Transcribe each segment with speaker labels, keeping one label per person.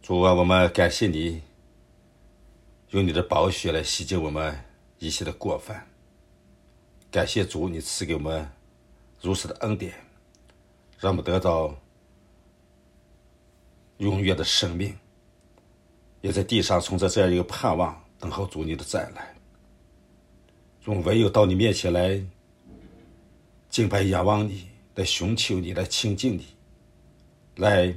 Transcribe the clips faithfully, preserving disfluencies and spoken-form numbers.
Speaker 1: 主啊，我们感谢你，用你的宝血来洗净我们一切的过犯。感谢主，你赐给我们如此的恩典，让我们得到永远的生命，也在地上存着这样一个盼望，等候主你的再来。用唯有到你面前来敬拜仰望你，来寻求你，来亲近你，来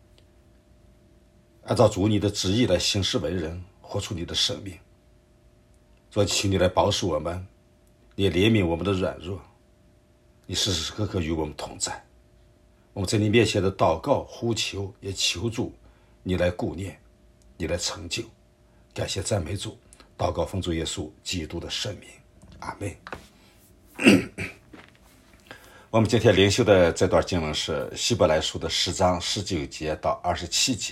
Speaker 1: 按照主你的旨意来行事为人，活出你的生命。所以请你来保守我们，你也怜悯我们的软弱，你时时刻刻与我们同在。我们在你面前的祷告呼求，也求助你来顾念，你来成就。感谢赞美主，祷告奉主耶稣基督的圣名，阿们。我们今天灵修的这段经文是希伯来书的十章十九节到二十七节。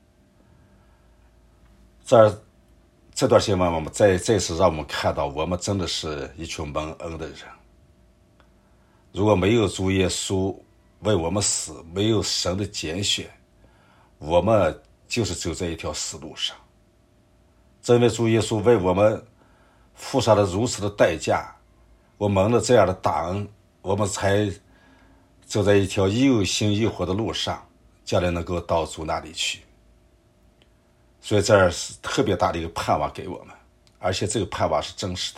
Speaker 1: 这儿这段经文我们再再次让我们看到，我们真的是一群蒙恩的人。如果没有主耶稣为我们死，没有神的拣选，我们就是走在一条死路上。正因为主耶稣为我们付上了如此的代价，我蒙了这样的大恩，我们才走在一条又新又活的路上，将来能够到主那里去。所以这是特别大的一个盼望给我们，而且这个盼望是真实的。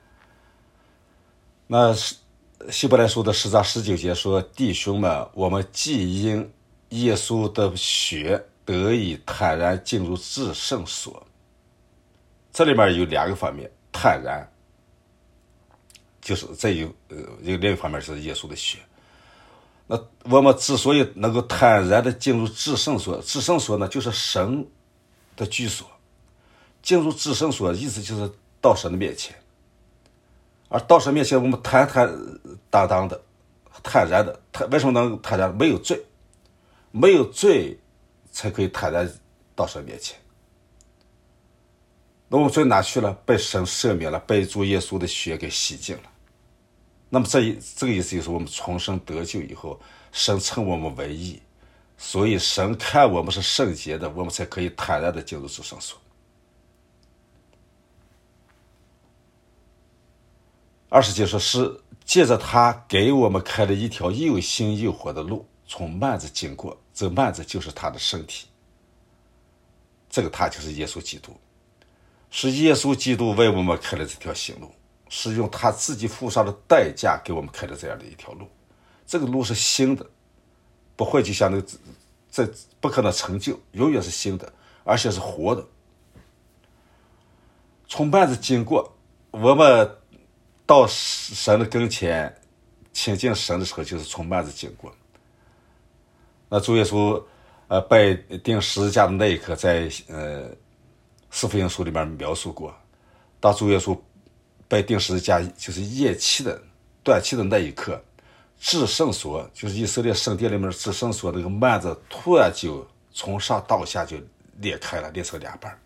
Speaker 1: 那希伯来书的十章十九节说：弟兄们，我们既因耶稣的血得以坦然进入至圣所。这里面有两个方面，坦然就是这有呃有另一方面是耶稣的血。那我们之所以能够坦然的进入至圣所，至圣所呢就是神的居所。进入至圣所意思就是到神的面前，而到神面前我们坦坦荡荡的坦然的，为什么能坦然？没有罪，没有罪才可以坦然到神面前。那我们罪哪去了？被神赦免了，被主耶稣的血给洗净了。那么这这个意思就是我们重生得救以后，神称我们为义，所以神看我们是圣洁的，我们才可以坦然的进入至圣所。二十节说是借着他给我们开了一条又新又活的路，从幔子经过，这幔子就是他的身体，这个他就是耶稣基督，是耶稣基督为我们开了这条新路，是用他自己付上的代价给我们开了这样的一条路。这个路是新的，不会就像那个这不可能成就，永远是新的，而且是活的。从幔子经过，我们到神的跟前亲近神的时候，就是从幔子经过。那主耶稣呃被钉十字架的那一刻，在呃四福音书里面描述过，当主耶稣被钉十字架就是咽气的断气的那一刻，至圣所就是以色列圣殿里面的至圣所，那个幔子突然就从上到下就裂开了，裂成两半。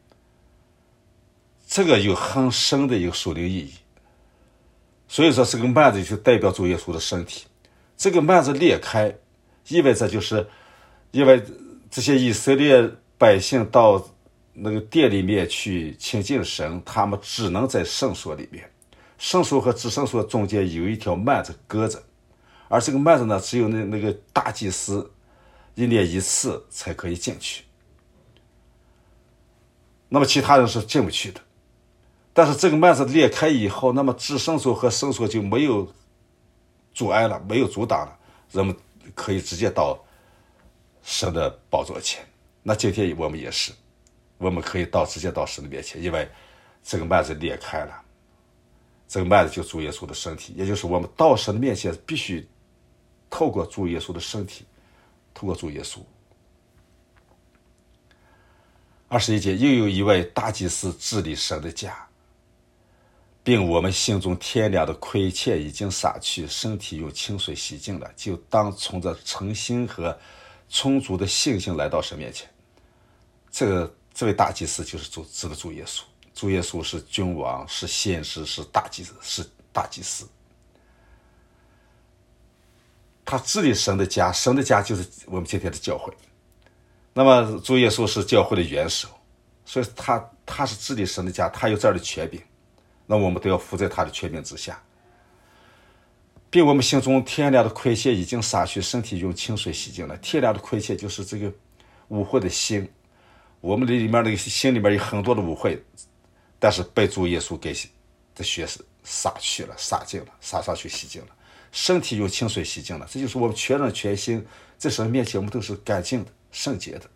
Speaker 1: 这个有很深的一个属灵意义。所以说这个幔子就代表主耶稣的身体。这个幔子裂开意味着就是因为这些以色列百姓到那个殿里面去亲近神，他们只能在圣所里面，圣所和至圣所中间有一条幔子隔着，而这个幔子呢只有那那个大祭司一年一次才可以进去，那么其他人是进不去的。但是这个幔子裂开以后，那么至圣所和圣所就没有阻碍了，没有阻挡了，人们可以直接到神的宝座前。那今天我们也是，我们可以到直接到神的面前，因为这个幔子裂开了，这个幔子就是主耶稣的身体，也就是我们到神的面前必须透过主耶稣的身体，透过主耶稣。二十一节，又有一位大祭司治理神的家，并我们心中天良的亏欠已经洒去，身体用清水洗净了，就当从着诚心和充足的信心来到神面前。这个这位大祭司就是主指的主耶稣，主耶稣是君王，是先知，是大祭司，是大祭司。他治理神的家，神的家就是我们今天的教会。 那么主耶稣是教会的元首，所以他他是治理神的家，他有这样的权柄，那我们都要服在他的权柄之下。并我们心中天良的亏欠已经洒去，身体用清水洗净了。天良的亏欠就是这个污秽的心，我们的里面那个心里面有很多的污秽，但是被主耶稣给的血洒去了，洒净了，洒上去洗净了。身体用清水洗净了，这就是我们全人全心在神面前我们都是干净的、圣洁的，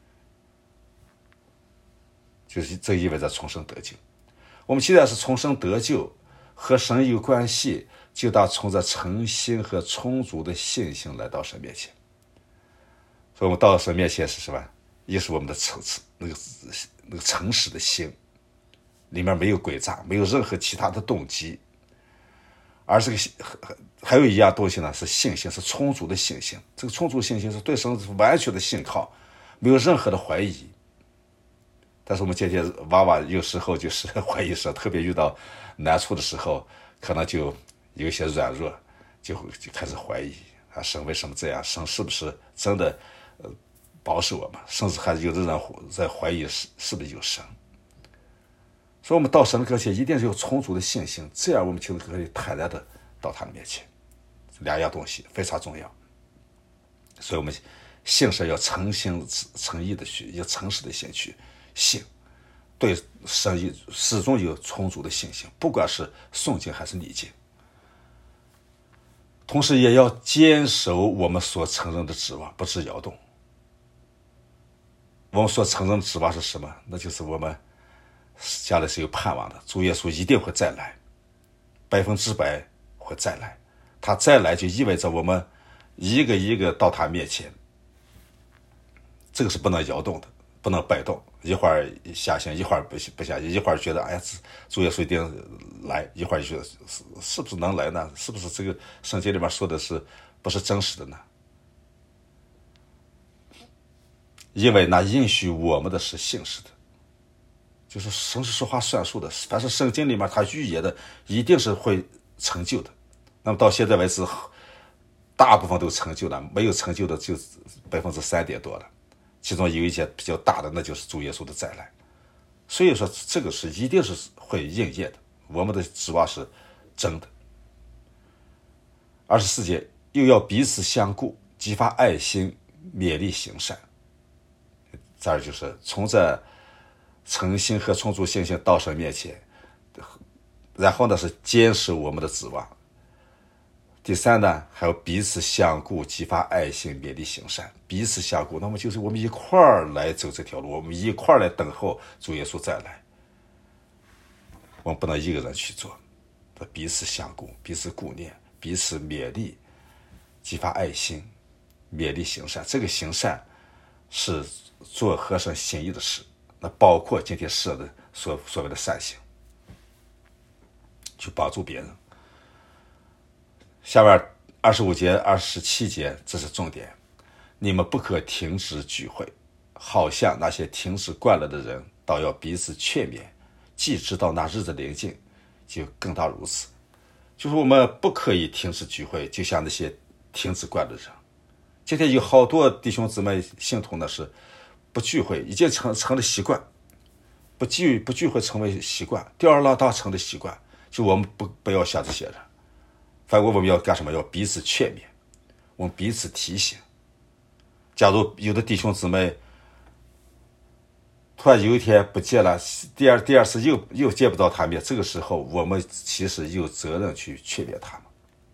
Speaker 1: 就是这意味着重生得救。我们既然是重生得救，和神有关系，就当从着诚心和充足的信心来到神面前。所以我们到神面前是什么？一是我们的诚那个那个诚实的心，里面没有诡诈，没有任何其他的动机。而这个还有一样东西呢，是信心，是充足的信心。这个充足的信心是对神完全的信靠，没有任何的怀疑。但是我们渐渐往往有时候就是怀疑神，特别遇到难处的时候，可能就有一些软弱，就就开始怀疑啊，神为什么这样？神是不是真的呃保守我们？甚至还有的人在怀疑是是不是有神？所以我们到神的跟前一定是有充足的信心，这样我们就可以坦然的到他的面前。两样东西非常重要，所以我们信是要诚心诚意的去，要诚实的先去信，对神始终有充足的信心，不管是诵经还是念经。同时也要坚守我们所承认的指望，不致摇动。我们所承认的指望是什么？那就是我们将来是有盼望的，主耶稣一定会再来，百分之百会再来。他再来就意味着我们一个一个到他面前，这个是不能摇动的，不能摆动。一会儿相信，一会儿不不相信，一会儿觉得哎呀，主耶稣一定来，一会儿就觉得是是不是能来呢？是不是这个圣经里面说的是不是真实的呢？因为那应许我们的是信实的，就是神是说话算数的，凡是圣经里面他预言的，一定是会成就的。那么到现在为止，大部分都成就了，没有成就的就百分之三点多了。其中有一件比较大的，那就是主耶稣的再来。所以说，这个是一定是会应验的，我们的指望是真的。二十四节，又要彼此相顾，激发爱心，勉励行善。这儿就是从这诚心和充足信心到神面前，然后呢是坚守我们的指望。第三呢，还有彼此相顾，激发爱心，勉励行善。彼此相顾，那么就是我们一块儿来走这条路，我们一块儿来等候主耶稣再来。我们不能一个人去做，彼此相顾，彼此顾念，彼此勉励，激发爱心，勉励行善。这个行善是做合神心意的事，那包括今天说的所所谓的善行，去帮助别人。下边二十五节、二十七节，这是重点。你们不可停止聚会，好像那些停止惯了的人，倒要彼此劝勉。既知道那日子临近，就更当如此。就是我们不可以停止聚会，就像那些停止惯的人。今天有好多弟兄姊妹信徒呢是不聚会，已经成成了习惯，不聚不聚会成为习惯，吊儿郎当成了习惯。就我们不不要像这些人。反过我们要干什么？要彼此劝勉，我们彼此提醒。假如有的弟兄姊妹突然有一天不见了，第二第二次又又见不到他面，这个时候我们其实有责任去劝勉他们，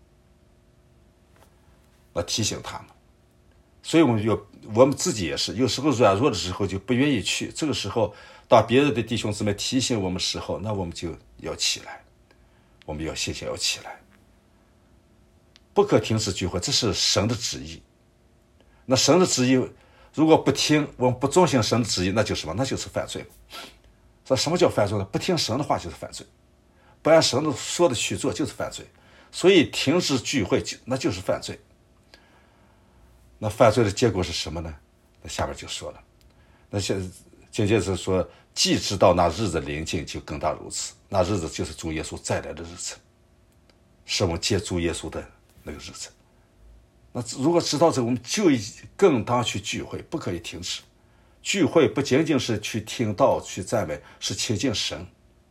Speaker 1: 来提醒他们。所以我们要我们自己也是，有时候软弱的时候就不愿意去，这个时候当别人的弟兄姊妹提醒我们时候，那我们就要起来，我们要信心要起来。不可停止聚会，这是神的旨意。那神的旨意如果不听，我们不遵行神的旨意，那就是什么？那就是犯罪。说什么叫犯罪呢？不听神的话就是犯罪，不按神的说的去做就是犯罪。所以停止聚会那就是犯罪。那犯罪的结果是什么呢？那下面就说了，那现紧接着说，既知道那日子临近，就更当如此。那日子就是主耶稣再来的日子，是我们接主耶稣的那个日子。那如果知道这个，我们就更当去聚会，不可以停止。 聚会不仅仅是去听道、去赞美，是亲近神。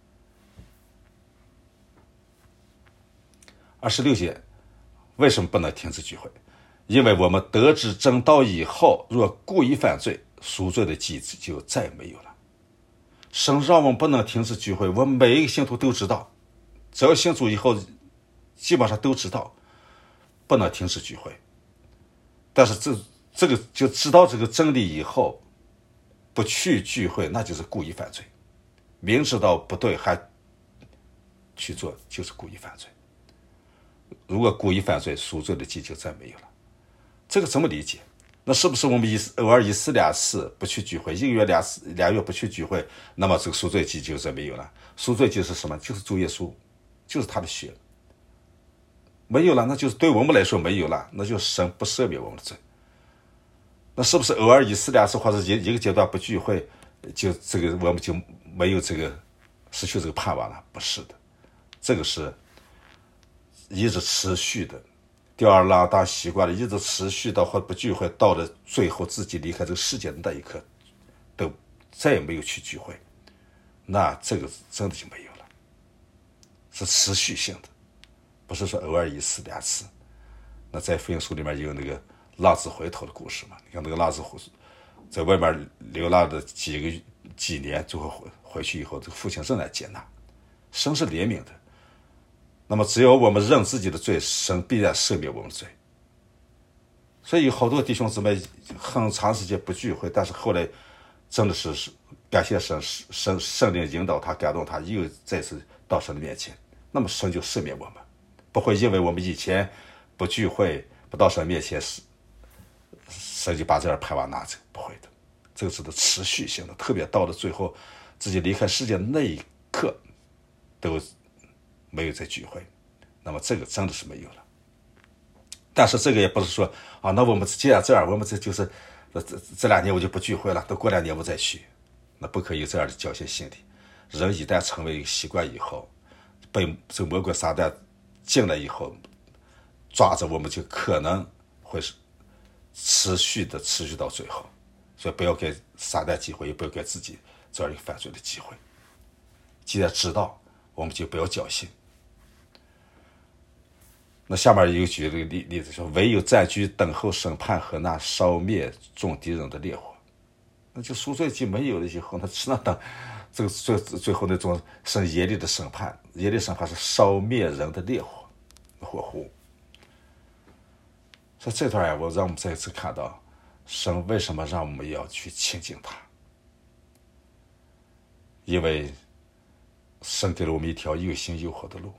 Speaker 1: 二十六节，为什么不能停止聚会？因为我们得知真道以后，若故意犯罪，赎罪的机制就再也没有了。神让我们不能停止聚会，我们每一个信徒都知道，只要信主以后，基本上都知道不能停止聚会。但是这这个就知道这个真理以后，不去聚会，那就是故意犯罪。明知道不对还去做，就是故意犯罪。如果故意犯罪，赎罪的机就再没有了。这个怎么理解？那是不是我们一偶尔一次两次不去聚会，一个月两次两月不去聚会，那么这个赎罪祭就再没有了？赎罪祭是什么？就是主耶稣，就是他的血，没有了，那就是对我们来说没有了，那就是神不赦免我们的罪。那是不是偶尔一次两次或者一一个阶段不聚会，就这个我们就没有这个失去这个盼望了？不是的，这个是一直持续的。吊儿郎当习惯了，一直持续到或不聚会，到了最后自己离开这个世界的那一刻，都再也没有去聚会，那这个真的就没有了，是持续性的，不是说偶尔一次两次。那在福音书里面有那个浪子回头的故事嘛？你看那个浪子在外面流浪的几个几年，最后回回去以后，这个父亲仍然接纳，神是怜悯的。那么只有我们认自己的罪，神必然赦免我们的罪。所以有好多弟兄姊妹很长时间不聚会，但是后来真的是感谢神，神圣灵引导他，感动他，又再次到神的面前，那么神就赦免我们，不会因为我们以前不聚会不到神面前，神就把这点盼望拿走，不会的。这个是的持续性的，特别到了最后自己离开世界的那一刻都没有再聚会，那么这个真的是没有了。但是这个也不是说啊，那我们既然这样，我们这就是这这两年我就不聚会了，等过两年我再去，那不可以有这样的侥幸心理。人一旦成为一个习惯以后，被这魔鬼撒旦进来以后，抓着我们就可能会持续的持续到最后。所以不要给撒旦机会，也不要给自己这样一个犯罪的机会。既然知道，我们就不要侥幸。那下面又举了个例例子说，唯有暂居等候审判和那烧灭众敌人的烈火，那就赎罪祭没有了以后，那只能等这个最最后那种神严厉的审判。严厉审判是烧灭人的烈火火湖。所以这段呀，我让我们再一次看到神为什么让我们要去亲近他，因为神给了我们一条又新又好的路，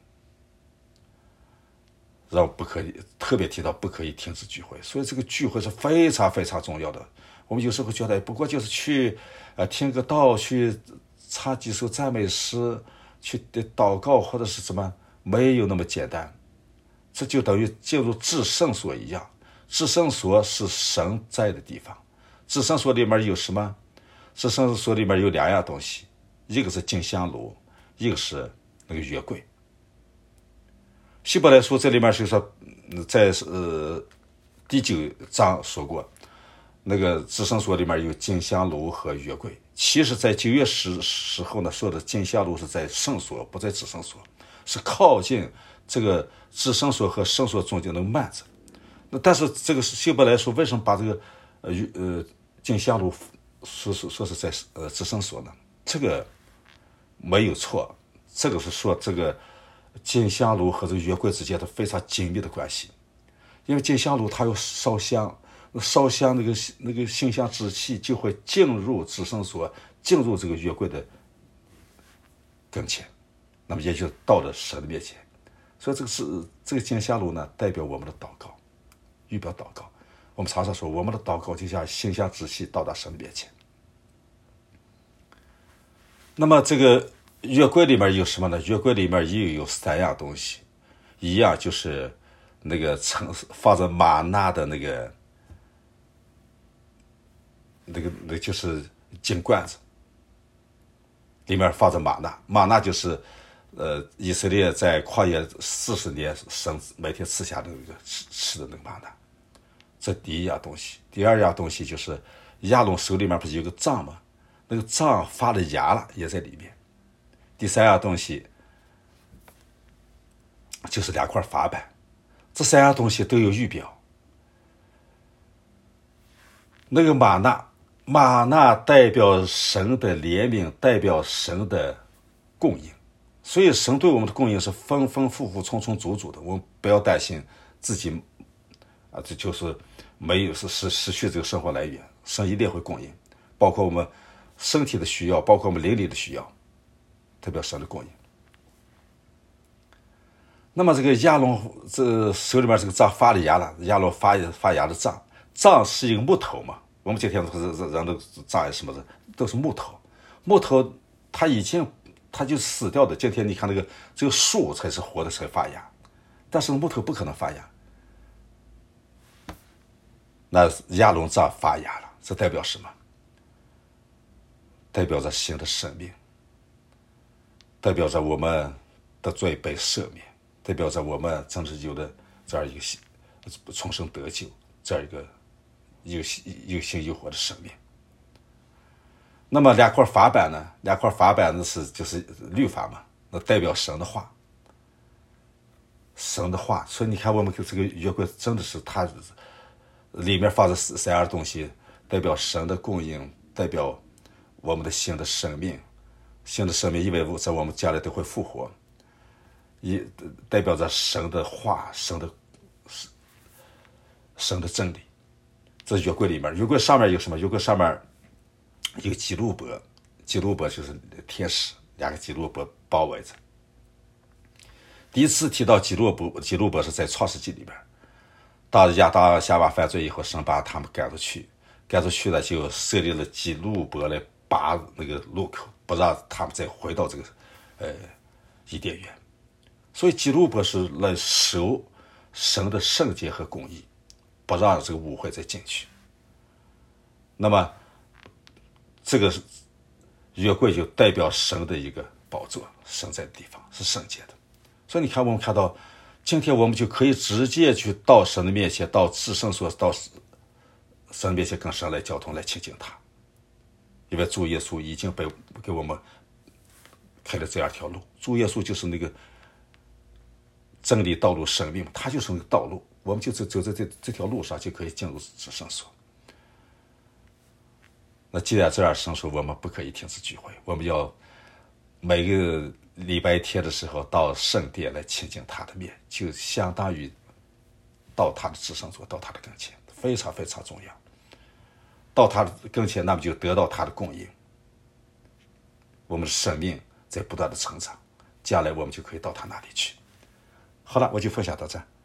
Speaker 1: 让不可以特别提到不可以停止聚会。所以这个聚会是非常非常重要的。我们有时候觉得不过就是去呃听个道，去唱几首赞美诗，去祷告或者是什么，没有那么简单。这就等于进入至圣所一样。至圣所是神在的地方。至圣所里面有什么？至圣所里面有两样东西，一个是金香炉，一个是那个约柜。希伯来书这里面是说，在呃第九章说过，那个至圣所里面有金香炉和约柜。其实在旧约时时候呢，说的金香炉是在圣所，不在至圣所，是靠近这个至圣所和圣所中间的幔子。那但是这个希伯来书为什么把这个呃呃金香炉说说说是在呃至圣所呢？这个没有错，这个是说这个金香炉和这个约柜之间的非常紧密的关系。因为金香炉它有烧香，烧香那个那个馨香之气就会进入至圣所，进入这个约柜的跟前，那么也就到了神的面前。所以这个是这个金香炉呢，代表我们的祷告，预表祷告。我们常常说，我们的祷告就像馨香之气到达神的面前。那么这个约柜里面有什么呢？约柜里面也有三样东西，一样就是那个盛放着玛纳的那个那个那个就是金罐子，里面放着玛纳。玛纳就是呃以色列在旷野四十年神每天赐下的那个吃吃的那个玛纳。这第一样东西。第二样东西就是亚伦手里面不是有个杖吗？那个杖发了芽了，也在里面。第三样东西就是两块法板，这三样东西都有预表。那个玛纳，玛纳代表神的怜悯，代表神的供应，所以神对我们的供应是丰丰富富、充充足足的。我们不要担心自己啊，这就是没有是失失去这个生活来源，神一定会供应，包括我们身体的需要，包括我们灵里的需要，特别神的供应。那么这个亚伦这手里面这个杖发了芽了，亚伦发发芽的杖，杖是一个木头嘛？我们今天人都杖是什么的，都是木头。木头它已经它就死掉的。今天你看那个这个树才是活的才发芽，但是木头不可能发芽。那亚伦杖发芽了，这代表什么？代表着新的生命，代表着我们的罪被赦免，代表着我们真是有了这样一个重生得救，这样一个有有形有活的生命。那么两块法板呢？两块法板呢是就是律法嘛，那代表神的话，神的话。所以你看，我们这个约柜真的是它里面放着三样东西，代表神的供应，代表我们的新的生命。新的生命因为在我们将来都会复活，也代表着神的话，神的神的真理。这约柜里面，约柜上面有什么？约柜上面有基路伯，基路伯就是天使，两个基路伯包围着。第一次提到基路伯，基路伯是在创世纪里边。到亚当夏娃犯罪以后，神把他们赶出去，赶出去了就设立了基路伯来把那个路口，不让他们再回到这个呃伊甸园。所以基路伯是来守神的圣洁和公义，不让这个污秽再进去。那么这个约柜就代表神的一个宝座，神在的地方是圣洁的。所以你看，我们看到今天我们就可以直接去到神的面前，到至圣所，到神的面前跟神来交通，来亲近他。因为主耶稣已经被给我们开了这样一条路，主耶稣就是那个真理、道路、生命，他就是那个道路，我们就走走在这这条路上，就可以进入至圣所。那既然这样，神说我们不可以停止聚会，我们要每个礼拜天的时候到圣殿来亲近他的面，就相当于到他的至圣所，到他的跟前，非常非常重要。到他的跟前，那么就得到他的供应，我们的生命在不断的成长，将来我们就可以到他那里去。好了，我就分享到这。